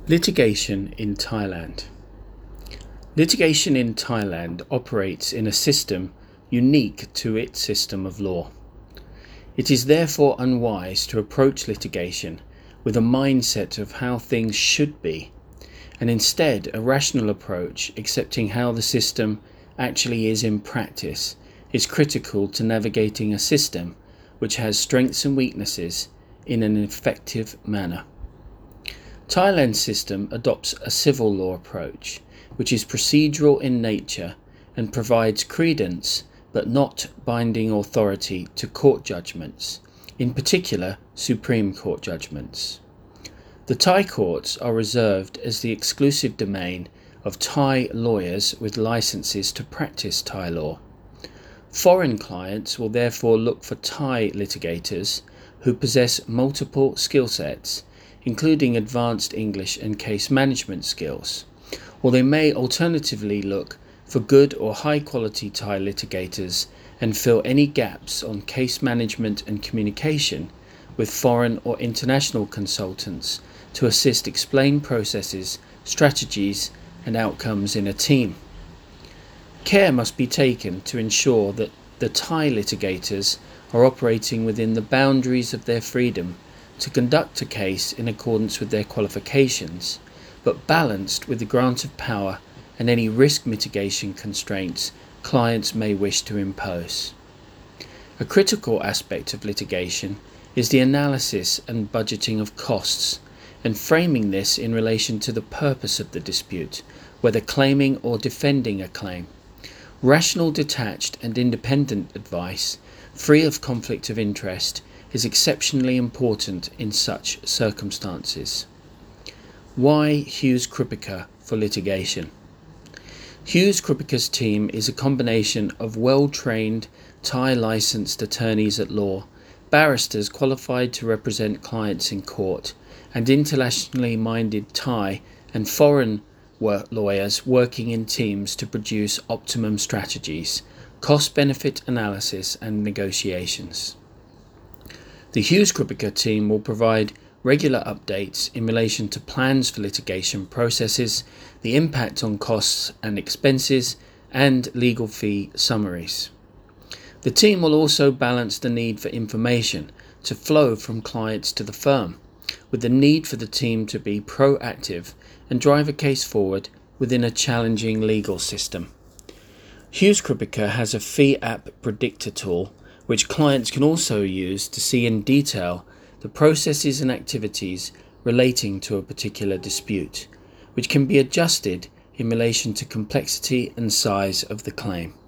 Litigation in Thailand. Litigation in Thailand operates in a system unique to its system of law. It is therefore unwise to approach litigation with a mindset of how things should be, and instead a rational approach accepting how the system actually is in practice is critical to navigating a system which has strengths and weaknesses in an effective manner. Thailand's system adopts a civil law approach, which is procedural in nature and provides credence but not binding authority to court judgments, in particular Supreme Court judgments. The Thai courts are reserved as the exclusive domain of Thai lawyers with licenses to practice Thai law. Foreign clients will therefore look for Thai litigators who possess multiple skill sets, including advanced English and case management skills, or they may alternatively look for good or high quality Thai litigators and fill any gaps on case management and communication with foreign or international consultants to assist explain processes, strategies and outcomes in a team. Care must be taken to ensure that the Thai litigators are operating within the boundaries of their freedom to conduct a case in accordance with their qualifications, but balanced with the grant of power and any risk mitigation constraints clients may wish to impose. A critical aspect of litigation is the analysis and budgeting of costs, and framing this in relation to the purpose of the dispute, whether claiming or defending a claim. Rational, detached and independent advice, free of conflict of interest, is exceptionally important in such circumstances. Why Hughes Krupika for litigation? Hughes Krupika's team is a combination of well-trained Thai licensed attorneys at law, barristers qualified to represent clients in court, and internationally minded Thai and foreign lawyers working in teams to produce optimum strategies, cost-benefit analysis and negotiations. The Hughes Krupika team will provide regular updates in relation to plans for litigation processes, the impact on costs and expenses, and legal fee summaries. The team will also balance the need for information to flow from clients to the firm, with the need for the team to be proactive and drive a case forward within a challenging legal system. Hughes Krupika has a fee app predictor tool which clients can also use to see in detail the processes and activities relating to a particular dispute, which can be adjusted in relation to complexity and size of the claim.